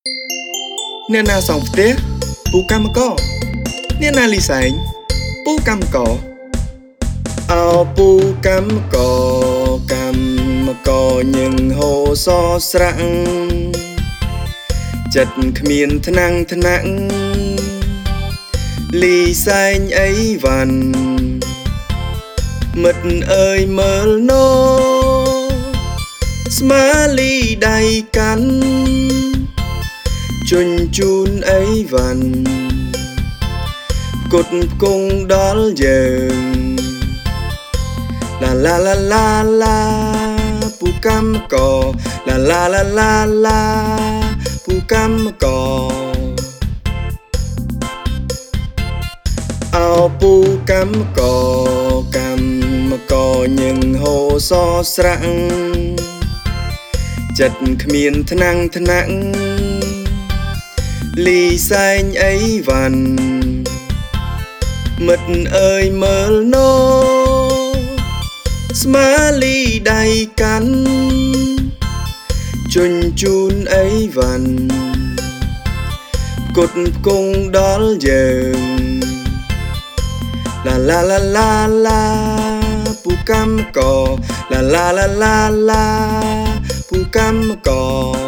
អ្នកណាសងផ្ទះពូកម្មករអ្នកណាលីសែងពូកម្មករអោពូកម្មករញឹងហូសស្រាក់ចិត្តគ្មានថ្នាំងថ្នាក់លីសែងអីវ៉ាន់មិត្តអើយមើលណូស្មាលីដៃកាន់ជញ្ជូនអីវ៉ាន់គត់គង់ដល់យើងឡាឡាឡាឡាឡាពូកម្មករឡាឡាឡាឡាឡាពូកម្មករអោពូកម្មករញឹងហូសស្រាក់ចិត្តគ្មានថ្នាំងថ្នាក់លីសែងអីវ៉ាន់មិត្តអើយមើលណូស្មាលីដៃកាន់ជញ្ជូនអីវ៉ាន់គត់គង់ដល់យើងឡាឡាឡាឡាឡាពូកម្មករឡាឡាឡាឡាឡាពូកម្មករ